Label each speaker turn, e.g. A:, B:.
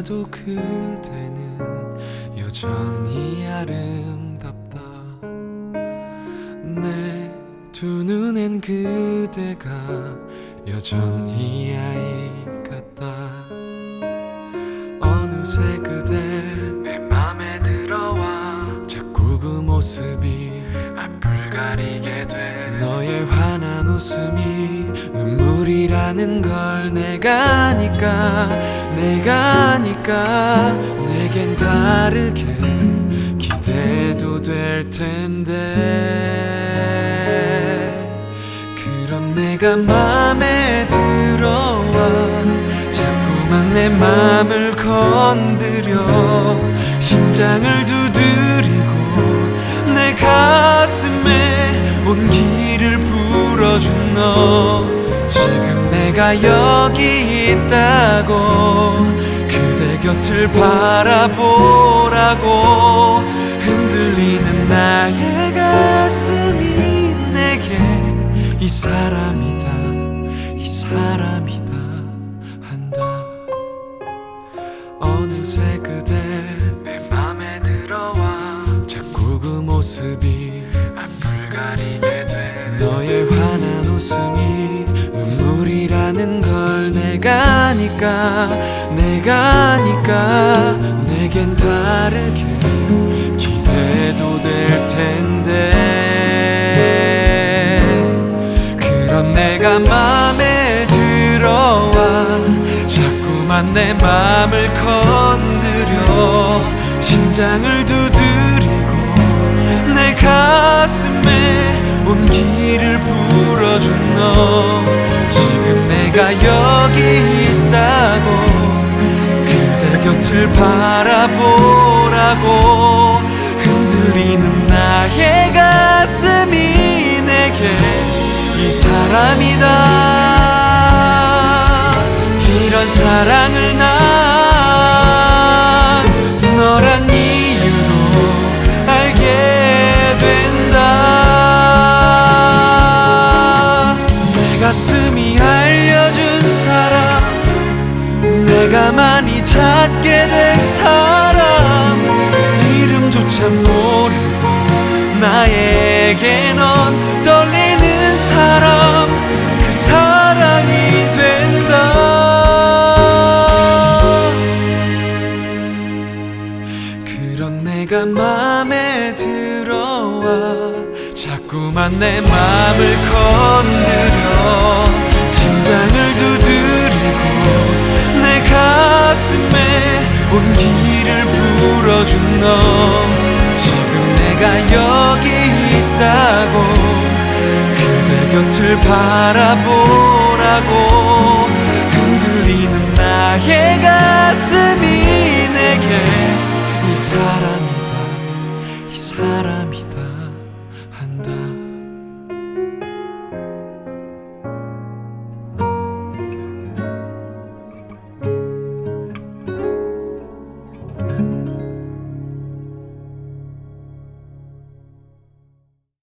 A: 않아도 그대는 여전히 아름답다. 내 두 눈엔 그대가 여전히 아이 같다. 어느새 그대 내 맘에 들어와 자꾸 그 모습이 앞을 가리게 돼. 너의 환한 웃음이 눈물이라는 걸 내가 아니까 내겐 다르게 기대도 될 텐데. 그럼 내가 맘에 들어와 자꾸만 내 맘을 건드려 심장을 두드리고 내 가슴에 온기를 불어준 너. 지금 내가 여기 있다고 그대 곁을 바라보라고. 흔들리는 나의 가슴이 내게 이 사람이다 한다. 어느새 그대 내 맘에 들어와 자꾸 그 모습이 앞을 가리게 돼. 너의 환한 웃음이 눈물이라는 걸 내가 아니까 내겐 다르게 기대도 될 텐데. 그럼 내가 맘에 들어와 자꾸만 내 맘을 건드려 심장을 두드리고 내 가슴에 온기를 불어준 너. 지금 내가 여기 있다고 그대 곁을 바라보라고. 흔들리는 나의 가슴이 내게 이 사람이다. 이런 사랑을 난 너란 이유로 알게 된다. 내 가슴이 알려준 사람, 내가 많이 찾게 된 사람, 이름조차 모르던 나에게 넌 떨리는 사람, 그 사랑이 된다. 그럼 내가 맘에 들어와 자꾸만 내 맘을 건드려 심장을 두드리고 내 가슴에 온기를 불어준 너. 지금 내가 여기 있다고 그대 곁을 바라보라고.